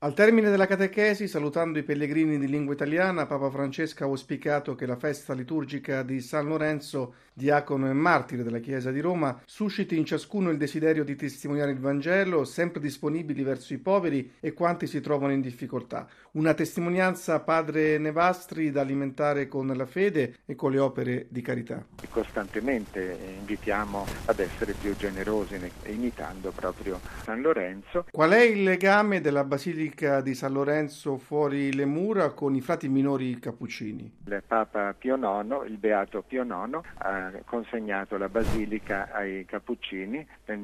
Al termine della catechesi, salutando i pellegrini di lingua italiana, Papa Francesco ha auspicato che la festa liturgica di San Lorenzo, diacono e martire della Chiesa di Roma, susciti in ciascuno il desiderio di testimoniare il Vangelo, sempre disponibili verso i poveri e quanti si trovano in difficoltà. Una testimonianza, padre Nevastri, da alimentare con la fede e con le opere di carità. Costantemente invitiamo ad essere più generosi, imitando proprio San Lorenzo. Qual è il legame della Basilica di San Lorenzo fuori le mura con i frati minori cappuccini? Il Papa Pio IX, il Beato Pio IX, ha consegnato la Basilica ai Cappuccini nel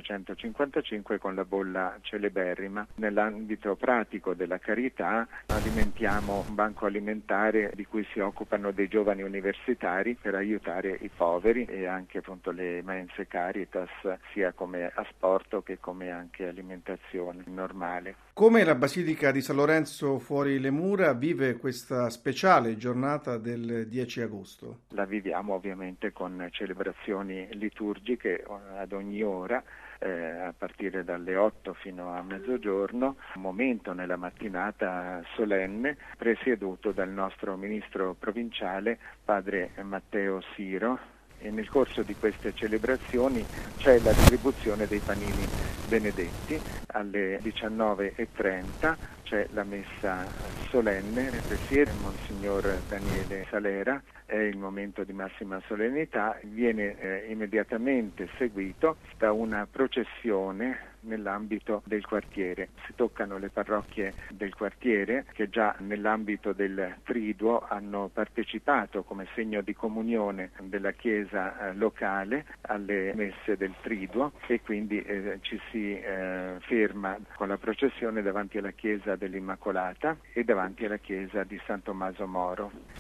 1855 con la bolla celeberrima. Nell'ambito pratico della carità alimentiamo un banco alimentare di cui si occupano dei giovani universitari per aiutare i poveri e anche appunto le mense Caritas, sia come asporto che come anche alimentazione normale. Come la Basilica di San Lorenzo fuori le mura vive questa speciale giornata del 10 agosto? La viviamo ovviamente con celebrazioni liturgiche ad ogni ora, a partire dalle 8 fino a mezzogiorno, un momento nella mattinata solenne presieduto dal nostro ministro provinciale, padre Matteo Siro, e nel corso di queste celebrazioni c'è la distribuzione dei panini benedetti. Alle 19:30 c'è la messa solenne, presiede Monsignor Daniele Salera, è il momento di massima solennità, viene immediatamente seguito da una processione nell'ambito del quartiere. Si toccano le parrocchie del quartiere che già nell'ambito del Triduo hanno partecipato come segno di comunione della Chiesa locale alle messe del Triduo e quindi ci si ferma con la processione davanti alla Chiesa dell'Immacolata e davanti alla Chiesa di San Tommaso Moro.